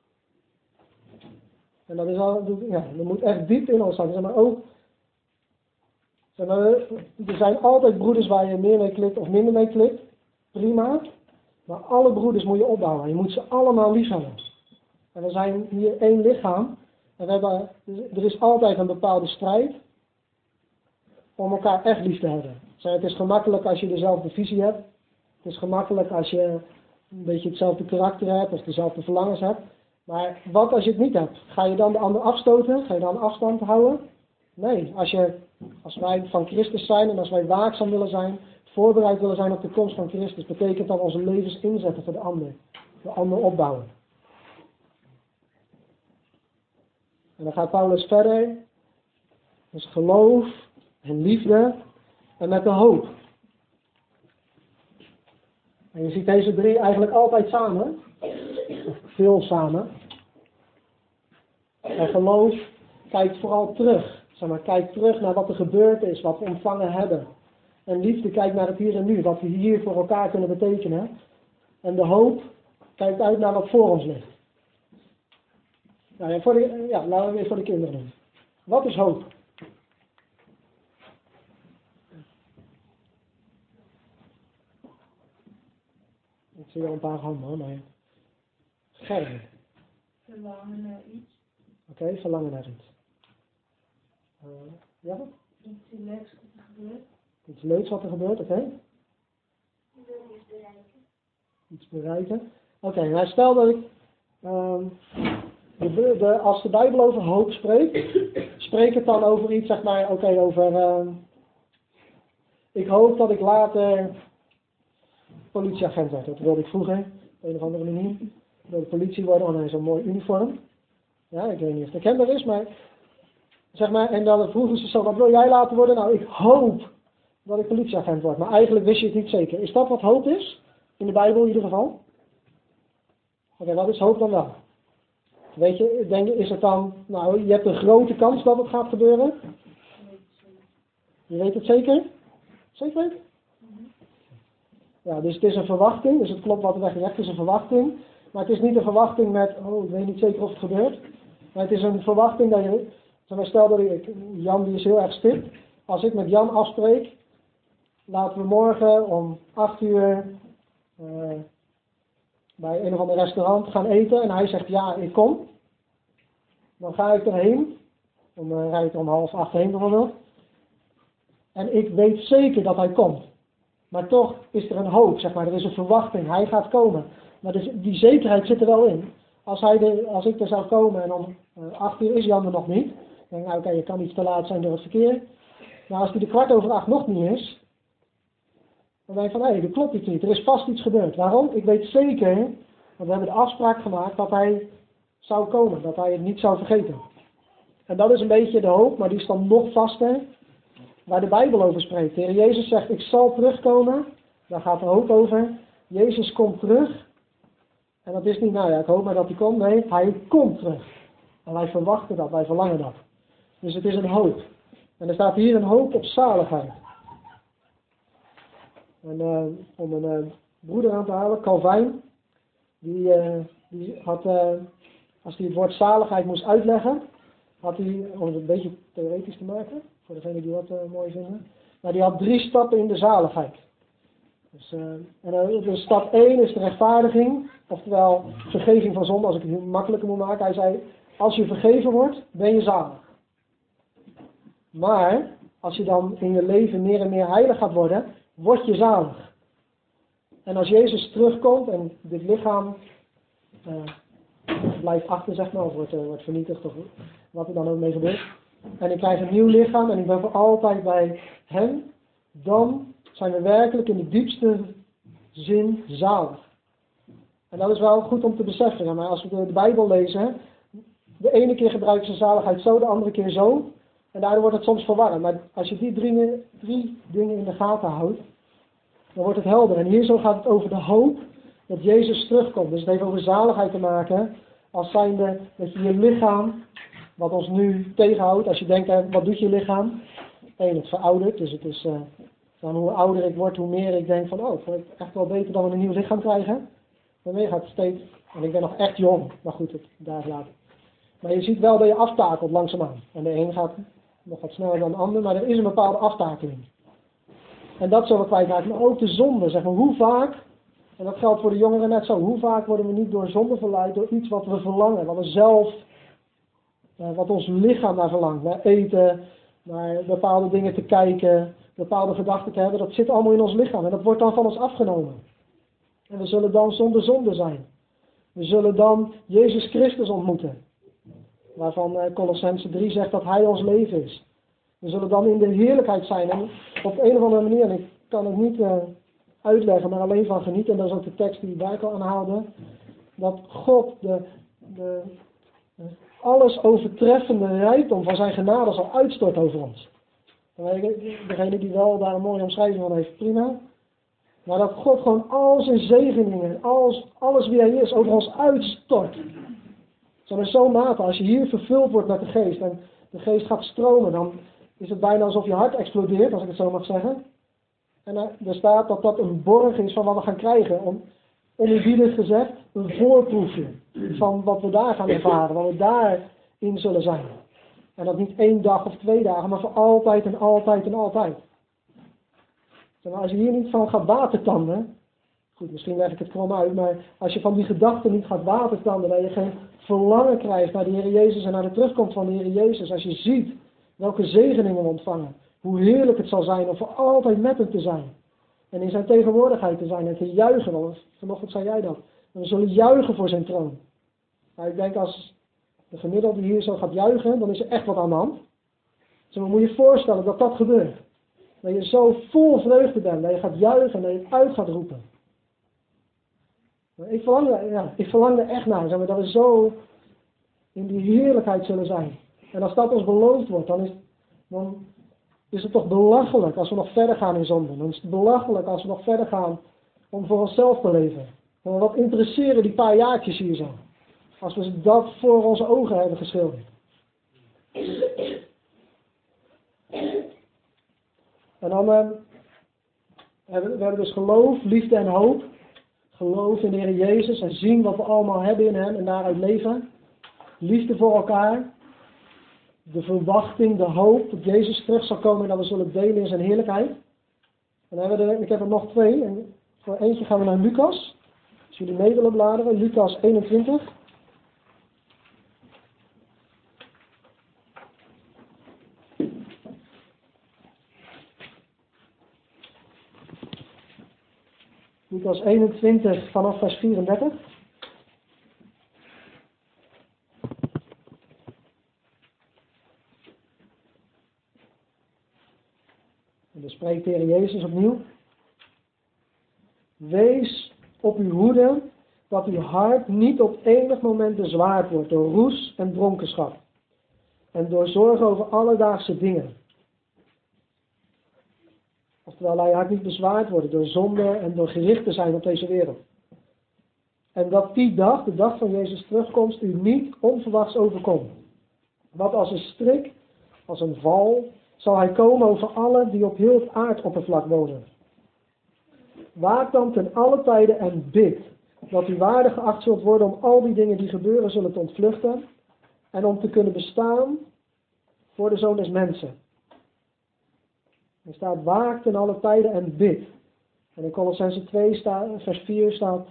En dat is al, ja, dat moet echt diep in ons zijn. Zeg maar, ook, zeg maar, er zijn altijd broeders waar je meer mee klikt of minder mee klikt. Prima. Maar alle broeders moet je opbouwen. Je moet ze allemaal lief hebben. En we zijn hier één lichaam. En er is altijd een bepaalde strijd om elkaar echt lief te hebben. Het is gemakkelijk als je dezelfde visie hebt. Het is gemakkelijk als je een beetje hetzelfde karakter hebt of dezelfde verlangens hebt. Maar wat als je het niet hebt? Ga je dan de ander afstoten? Ga je dan afstand houden? Nee, als wij van Christus zijn en als wij waakzaam willen zijn, voorbereid willen zijn op de komst van Christus, betekent dat onze levens inzetten voor de ander opbouwen. En dan gaat Paulus verder, dus geloof en liefde en met de hoop. En je ziet deze drie eigenlijk altijd samen, of veel samen. En geloof kijkt vooral terug, kijkt terug naar wat er gebeurd is, wat we ontvangen hebben. En liefde kijkt naar het hier en nu, wat we hier voor elkaar kunnen betekenen. En de hoop kijkt uit naar wat voor ons ligt. Nou, laten we weer voor de kinderen doen. Wat is hoop? Ik zie wel een paar handen hoor, maar... Gerben. Verlangen naar iets. Oké, verlangen naar iets. Ja? Iets leuks wat er gebeurt. Iets leuks wat er gebeurt, oké. Ik wil iets bereiken. Iets bereiken. Oké, nou stel dat ik... als de Bijbel over hoop spreekt, spreekt het dan over iets, zeg maar, over... ik hoop dat ik later politieagent word. Dat wilde ik vroeger, op een of andere manier. Ik wilde politie worden, want hij is zo'n mooi uniform. Ja, ik weet niet of het herkenbaar is, maar... Zeg maar, en dan vroegen ze zo, wat wil jij laten worden? Nou, ik hoop dat ik politieagent word. Maar eigenlijk wist je het niet zeker. Is dat wat hoop is? In de Bijbel in ieder geval? Oké, wat is hoop dan wel? Weet je, is het dan... Nou, je hebt een grote kans dat het gaat gebeuren. Je weet het zeker? Zeker weten? Ja, dus het is een verwachting. Dus het klopt wat er werd gezegd. Het is een verwachting. Maar het is niet een verwachting met... Oh, ik weet niet zeker of het gebeurt. Maar het is een verwachting dat je... Stel dat Jan die is heel erg stipt. Als ik met Jan afspreek, laten we morgen om 8 uur bij een of ander restaurant gaan eten. En hij zegt ja, ik kom. Dan ga ik erheen. Dan rijd ik er om 7:30 heen bijvoorbeeld. En ik weet zeker dat hij komt. Maar toch is er een hoop, zeg maar. Er is een verwachting. Hij gaat komen. Maar dus die zekerheid zit er wel in. Als ik er zou komen en om 8 uur is Jan er nog niet. Dan denk ik, oké, je kan iets te laat zijn door het verkeer. Maar als hij de 7:15 nog niet is, dan denk ik van, er klopt iets niet. Er is vast iets gebeurd. Waarom? Ik weet zeker, want we hebben de afspraak gemaakt dat hij zou komen. Dat hij het niet zou vergeten. En dat is een beetje de hoop, maar die is dan nog vaster. Waar de Bijbel over spreekt. De Heer Jezus zegt, ik zal terugkomen. Daar gaat de hoop over. Jezus komt terug. En dat is niet, ik hoop maar dat hij komt. Nee, hij komt terug. En wij verwachten dat, wij verlangen dat. Dus het is een hoop. En er staat hier een hoop op zaligheid. En om een broeder aan te halen, Calvijn, die had, als hij het woord zaligheid moest uitleggen, had hij, om het een beetje theoretisch te maken, voor degenen die dat mooi vinden, maar die had 3 stappen in de zaligheid. Dus stap 1 is de rechtvaardiging, oftewel vergeving van zonde, als ik het makkelijker moet maken. Hij zei, als je vergeven wordt, ben je zalig. Maar, als je dan in je leven meer en meer heilig gaat worden, word je zalig. En als Jezus terugkomt en dit lichaam blijft achter, zeg maar, of wordt vernietigd, of wat er dan ook mee gebeurt. En ik krijg een nieuw lichaam en ik ben voor altijd bij hem, dan zijn we werkelijk in de diepste zin zalig. En dat is wel goed om te beseffen. Maar als we de Bijbel lezen, de ene keer gebruiken ze zaligheid zo, de andere keer zo. En daardoor wordt het soms verwarrend. Maar als je die drie dingen in de gaten houdt, dan wordt het helder. En hier zo gaat het over de hoop dat Jezus terugkomt. Dus het heeft over zaligheid te maken. Als zijnde dat je lichaam, wat ons nu tegenhoudt. Als je denkt, wat doet je lichaam? Het veroudert. Dus het is, dan hoe ouder ik word, hoe meer ik denk van, het wordt echt wel beter dan we een nieuw lichaam krijgen. Daarmee gaat het steeds, en ik ben nog echt jong. Maar goed, daar later. Maar je ziet wel dat je aftakelt langzaamaan. En de een gaat nog wat sneller dan de ander, maar er is een bepaalde aftakeling. En dat zullen we kwijtraken. Maar ook de zonde, zeg maar, hoe vaak, en dat geldt voor de jongeren net zo, hoe vaak worden we niet door zonde verleid, door iets wat we verlangen, wat we zelf, wat ons lichaam naar verlangt, naar eten, naar bepaalde dingen te kijken, bepaalde gedachten te hebben, dat zit allemaal in ons lichaam en dat wordt dan van ons afgenomen. En we zullen dan zonder zonde zijn. We zullen dan Jezus Christus ontmoeten. Waarvan Colossenzen 3 zegt dat Hij ons leven is. We zullen dan in de heerlijkheid zijn. En op een of andere manier, en ik kan het niet uitleggen, maar alleen van genieten. En dat is ook de tekst die Bijkel aanhaalde. Dat God de alles overtreffende rijkdom van zijn genade zal uitstorten over ons. Degene die wel daar een mooie omschrijving van heeft, prima. Maar dat God gewoon al zijn zegeningen, alles wie hij is, over ons uitstort. Zo'n mate, als je hier vervuld wordt met de geest en de geest gaat stromen, dan is het bijna alsof je hart explodeert, als ik het zo mag zeggen. En er staat dat dat een borg is van wat we gaan krijgen. Oneerbiedig gezegd, een voorproefje van wat we daar gaan ervaren, wat we daarin zullen zijn. En dat niet 1 dag of 2 dagen, maar voor altijd en altijd en altijd. Maar als je hier niet van gaat watertanden, goed, misschien leg ik het krom uit, maar als je van die gedachten niet gaat watertanden, dat je geen verlangen krijgt naar de Heer Jezus en naar de terugkomst van de Heer Jezus, als je ziet welke zegeningen we ontvangen, hoe heerlijk het zal zijn om voor altijd met hem te zijn. En in zijn tegenwoordigheid te zijn en te juichen. Want vanochtend zei jij dat. En we zullen juichen voor zijn troon. Maar ik denk als de gemiddelde hier zo gaat juichen, dan is er echt wat aan de hand. Dus dan moet je je voorstellen dat dat gebeurt. Dat je zo vol vreugde bent, dat je gaat juichen en dat je het uit gaat roepen. Maar ik verlang er echt naar, zeg maar, dat we zo in die heerlijkheid zullen zijn. En als dat ons beloofd wordt, dan is het toch belachelijk als we nog verder gaan in zonde. Dan is het belachelijk als we nog verder gaan om voor onszelf te leven. En wat interesseren die paar jaartjes hier zo. Als we dat voor onze ogen hebben geschilderd. En dan we hebben dus geloof, liefde en hoop. Geloof in de Heer Jezus en zien wat we allemaal hebben in hem en daaruit leven. Liefde voor elkaar. De verwachting, de hoop dat Jezus terug zal komen en dat we zullen delen in zijn heerlijkheid. En dan hebben ik heb er nog 2. En voor eentje gaan we naar Lucas. Als jullie mee willen bladeren, Lucas 21. Lucas 21 vanaf vers 34. En dan spreekt de Heer Jezus opnieuw. Wees op uw hoede dat uw hart niet op enig moment bezwaard wordt door roes en dronkenschap. En door zorgen over alledaagse dingen. Oftewel, laat je hart niet bezwaard worden door zonde en door gericht te zijn op deze wereld. En dat die dag, de dag van Jezus terugkomst, u niet onverwachts overkomt. Want als een strik, als een val, zal hij komen over allen die op heel het aardoppervlak wonen. Waak dan ten alle tijden en bid, dat u waardig geacht zult worden om al die dingen die gebeuren zullen te ontvluchten en om te kunnen bestaan voor de Zoon des Mensen. Er staat waak ten alle tijden en bid. En in Colossense 2 vers 4 staat,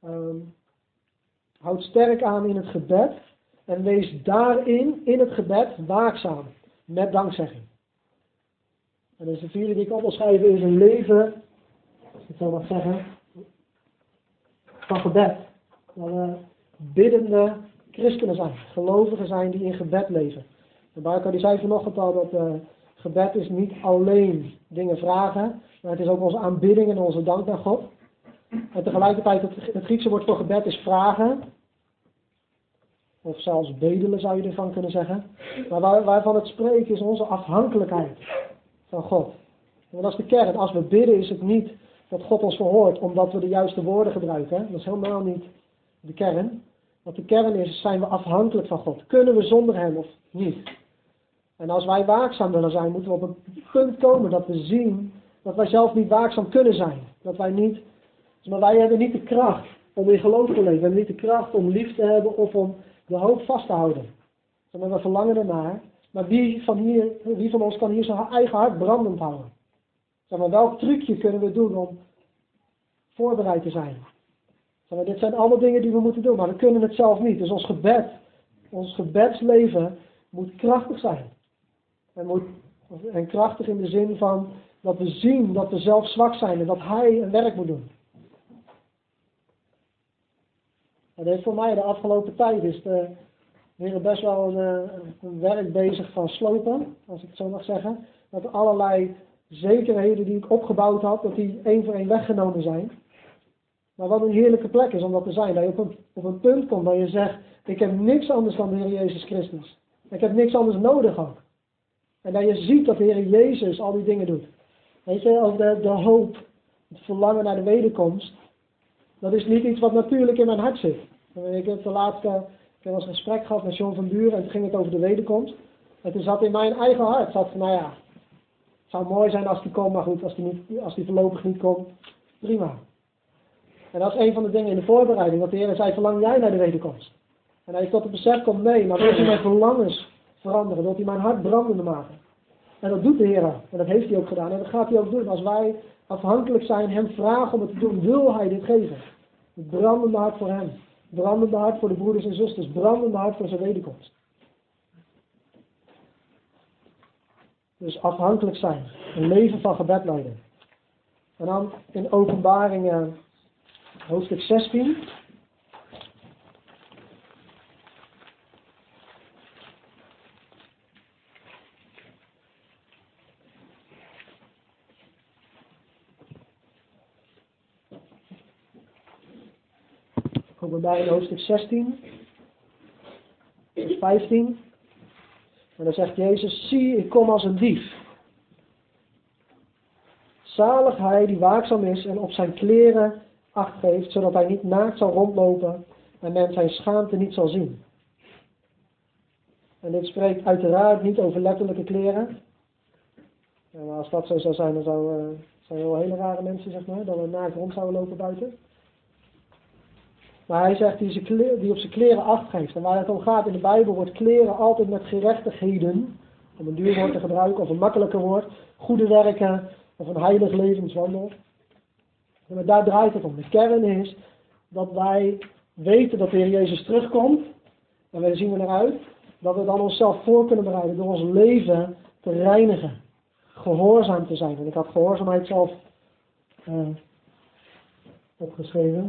houd sterk aan in het gebed en wees daarin, in het gebed, waakzaam, met dankzegging. En dus de vierde die ik op wil schrijven is een leven, als ik het zo mag zeggen, van gebed. Dat we biddende christenen zijn, gelovigen zijn die in gebed leven. De Barco die zei vanochtend al dat gebed is niet alleen dingen vragen, maar het is ook onze aanbidding en onze dank naar God. En tegelijkertijd het Griekse woord voor gebed is vragen. Of zelfs bedelen zou je ervan kunnen zeggen. Maar waarvan het spreken is onze afhankelijkheid van God. En dat is de kern. Als we bidden is het niet dat God ons verhoort omdat we de juiste woorden gebruiken. Dat is helemaal niet de kern. Wat de kern is, zijn we afhankelijk van God. Kunnen we zonder hem of niet? En als wij waakzaam willen zijn, moeten we op een punt komen dat we zien dat wij zelf niet waakzaam kunnen zijn. Dat wij niet, maar wij hebben niet de kracht om in geloof te leven. We hebben niet de kracht om lief te hebben of om de hoop vast te houden. Maar we verlangen ernaar. Maar wie van ons kan hier zijn eigen hart brandend houden? Zeg maar, welk trucje kunnen we doen om voorbereid te zijn? Zeg maar, dit zijn allemaal dingen die we moeten doen, maar we kunnen het zelf niet. Dus ons gebedsleven moet krachtig zijn. En krachtig in de zin van dat we zien dat we zelf zwak zijn en dat hij een werk moet doen. En dat heeft voor mij de afgelopen tijd is Heer best wel een werk bezig van slopen, als ik het zo mag zeggen. Dat allerlei zekerheden die ik opgebouwd had, dat die één voor één weggenomen zijn. Maar wat een heerlijke plek is om dat te zijn. Dat je op een punt komt waar je zegt, ik heb niks anders dan de Heer Jezus Christus. Ik heb niks anders nodig ook. En dat je ziet dat de Heer Jezus al die dingen doet. Weet je, over de hoop, het verlangen naar de wederkomst. Dat is niet iets wat natuurlijk in mijn hart zit. Ik heb ik heb een gesprek gehad met John van Buren en toen ging het over de wederkomst. En toen zat in mijn eigen hart, van nou ja, het zou mooi zijn als die komt, maar goed, als die voorlopig niet komt, prima. En dat is een van de dingen in de voorbereiding, dat de Heer zei, verlang jij naar de wederkomst? En hij tot het besef komt, nee, maar wil hij mijn verlangens veranderen, wil hij mijn hart brandende maken? En dat doet de Heer ook. En dat heeft hij ook gedaan. En dat gaat hij ook doen. Als wij afhankelijk zijn, hem vragen om het te doen, wil hij dit geven. Het brandende hart voor hem. Brandende hart voor de broeders en zusters. Brandende hart voor zijn wederkomst. Dus afhankelijk zijn. Een leven van gebed leiden. En dan in Openbaring hoofdstuk 16. Openbaring hoofdstuk 16, vers 15. En dan zegt Jezus, zie, ik kom als een dief. Zalig hij die waakzaam is en op zijn kleren acht geeft, zodat hij niet naakt zal rondlopen en men zijn schaamte niet zal zien. En dit spreekt uiteraard niet over letterlijke kleren. Ja, maar als dat zo zou zijn, dan zijn we wel hele rare mensen, zeg maar, dat we naakt rond zouden lopen buiten. Maar hij zegt die op zijn kleren acht geeft. En waar het om gaat in de Bijbel wordt kleren altijd met gerechtigheden, om een duur woord te gebruiken, of een makkelijker woord, goede werken, of een heilig levenswandel. Maar daar draait het om. De kern is dat wij weten dat de Heer Jezus terugkomt, en wij zien er naar uit, dat we dan onszelf voor kunnen bereiden door ons leven te reinigen. Gehoorzaam te zijn. En ik had gehoorzaamheid zelf opgeschreven.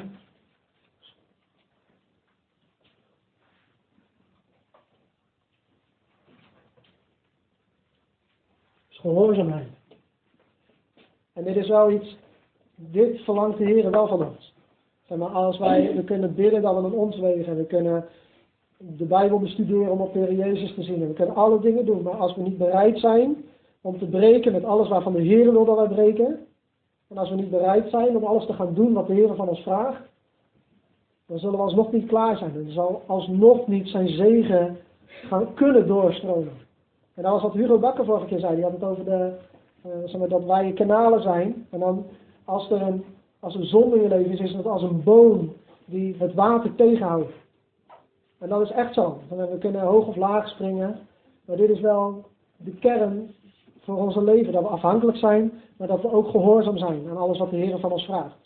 Gehoorzaamheid. En dit is wel iets, dit verlangt de Heer wel van ons. Zeg maar, als we kunnen bidden dat we aan ons wegen, we kunnen de Bijbel bestuderen om op de Heer Jezus te zien, en we kunnen alle dingen doen, maar als we niet bereid zijn om te breken met alles waarvan de Heer wil dat wij breken, en als we niet bereid zijn om alles te gaan doen wat de Heer van ons vraagt, dan zullen we alsnog niet klaar zijn. Dan zal alsnog niet zijn zegen gaan kunnen doorstromen. En dat was wat Hugo Bakker vorige keer zei. Die had het over dat wij kanalen zijn. En dan als er zon in je leven is het als een boom die het water tegenhoudt. En dat is echt zo. We kunnen hoog of laag springen. Maar dit is wel de kern voor ons leven. Dat we afhankelijk zijn, maar dat we ook gehoorzaam zijn aan alles wat de Heer van ons vraagt.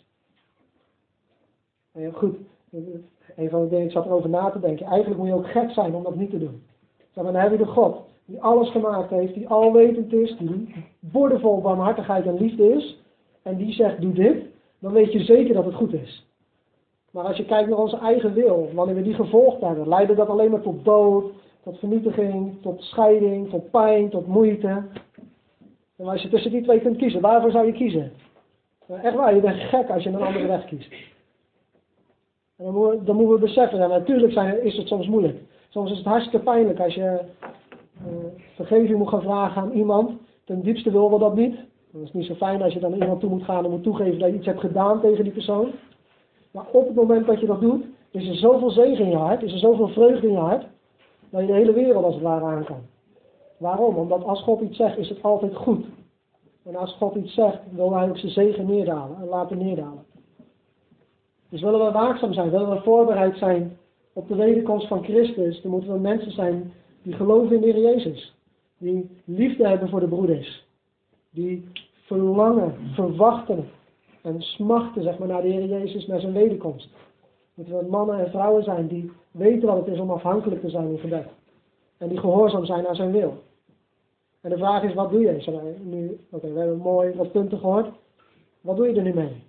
En goed, een van de dingen, ik zat erover na te denken. Eigenlijk moet je ook gek zijn om dat niet te doen. Dan heb je de God die alles gemaakt heeft, die alwetend is, die boordevol barmhartigheid en liefde is, en die zegt, doe dit, dan weet je zeker dat het goed is. Maar als je kijkt naar onze eigen wil, wanneer we die gevolgd hebben, leidde dat alleen maar tot dood, tot vernietiging, tot scheiding, tot pijn, tot moeite. En als je tussen die twee kunt kiezen, waarvoor zou je kiezen? Nou, echt waar, je bent gek als je een andere weg kiest. En dan moeten we beseffen, en natuurlijk is het soms moeilijk. Soms is het hartstikke pijnlijk als je vergeving moet gaan vragen aan iemand. Ten diepste willen we dat niet. Dat is niet zo fijn als je dan naar iemand toe moet gaan en moet toegeven dat je iets hebt gedaan tegen die persoon. Maar op het moment dat je dat doet, is er zoveel zegen in je hart, is er zoveel vreugde in je hart, dat je de hele wereld als het ware aan kan. Waarom? Omdat als God iets zegt, is het altijd goed. En als God iets zegt, wil hij ook zijn zegen neerdalen en laten neerdalen. Dus willen we waakzaam zijn, willen we voorbereid zijn op de wederkomst van Christus, dan moeten we mensen zijn die geloven in de Heer Jezus. Die liefde hebben voor de broeders. Die verlangen, verwachten en smachten, zeg maar, naar de Heer Jezus, naar zijn wederkomst. Moeten we mannen en vrouwen zijn die weten wat het is om afhankelijk te zijn in gebed. En die gehoorzaam zijn aan zijn wil. En de vraag is, wat doe je? We hebben mooi wat punten gehoord. Wat doe je er nu mee?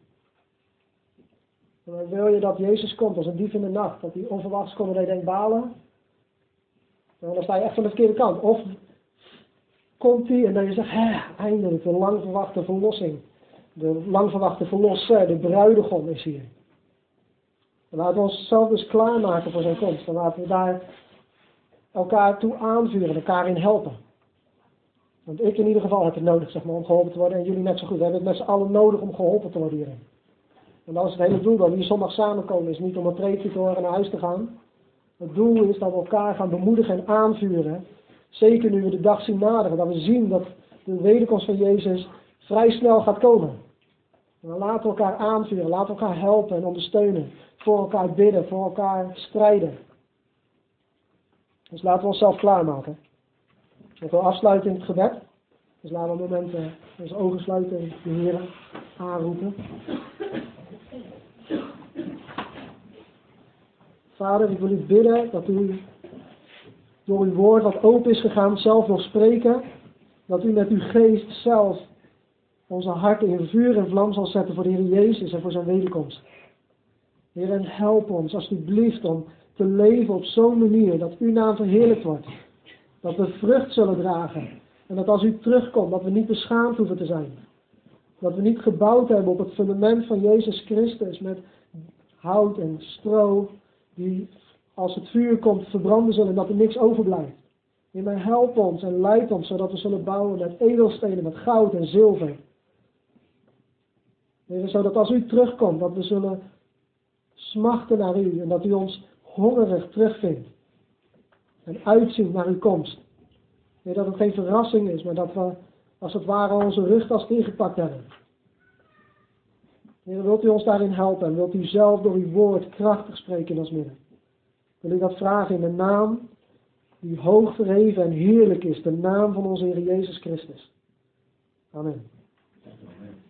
En wil je dat Jezus komt als een dief in de nacht? Dat hij onverwachts komt en hij denkt, balen? Nou, dan sta je echt van de verkeerde kant. Of komt hij en dan je zegt, eindelijk de lang verwachte verlossing. De lang verwachte verlosser, de bruidegom is hier. Dan laten we onszelf dus klaarmaken voor zijn komst. Dan laten we daar elkaar toe aanvuren, elkaar in helpen. Want ik in ieder geval heb het nodig, zeg maar, om geholpen te worden. En jullie net zo goed. We hebben het met z'n allen nodig om geholpen te worden hierin. En dat is het hele doel dat we hier zondag samenkomen. Is niet om een preekje te horen en naar huis te gaan. Het doel is dat we elkaar gaan bemoedigen en aanvuren. Zeker nu we de dag zien naderen. Dat we zien dat de wederkomst van Jezus vrij snel gaat komen. En dan laten we elkaar aanvuren. Laten we elkaar helpen en ondersteunen. Voor elkaar bidden. Voor elkaar strijden. Dus laten we onszelf klaarmaken. Ik wil afsluiten in het gebed. Dus laten we een moment onze ogen sluiten en de Heer aanroepen. Vader, ik wil u bidden dat u door uw woord wat open is gegaan zelf wil spreken. Dat u met uw geest zelf onze harten in vuur en vlam zal zetten voor de Heer Jezus en voor zijn wederkomst. Heer, en help ons alsjeblieft om te leven op zo'n manier dat uw naam verheerlijkt wordt. Dat we vrucht zullen dragen. En dat als u terugkomt, dat we niet beschaamd hoeven te zijn. Dat we niet gebouwd hebben op het fundament van Jezus Christus met hout en stro, die als het vuur komt verbranden zullen en dat er niks overblijft. Heer, maar help ons en leid ons, zodat we zullen bouwen met edelstenen, met goud en zilver. Heer, zodat als u terugkomt, dat we zullen smachten naar u en dat u ons hongerig terugvindt. En uitzien naar uw komst. Heer, dat het geen verrassing is, maar dat we als het ware onze rugtas ingepakt hebben. Heer, wilt u ons daarin helpen en wilt u zelf door uw woord krachtig spreken in ons midden. Wil u dat vragen in de naam die hoog verheven en heerlijk is, de naam van onze Heer Jezus Christus. Amen.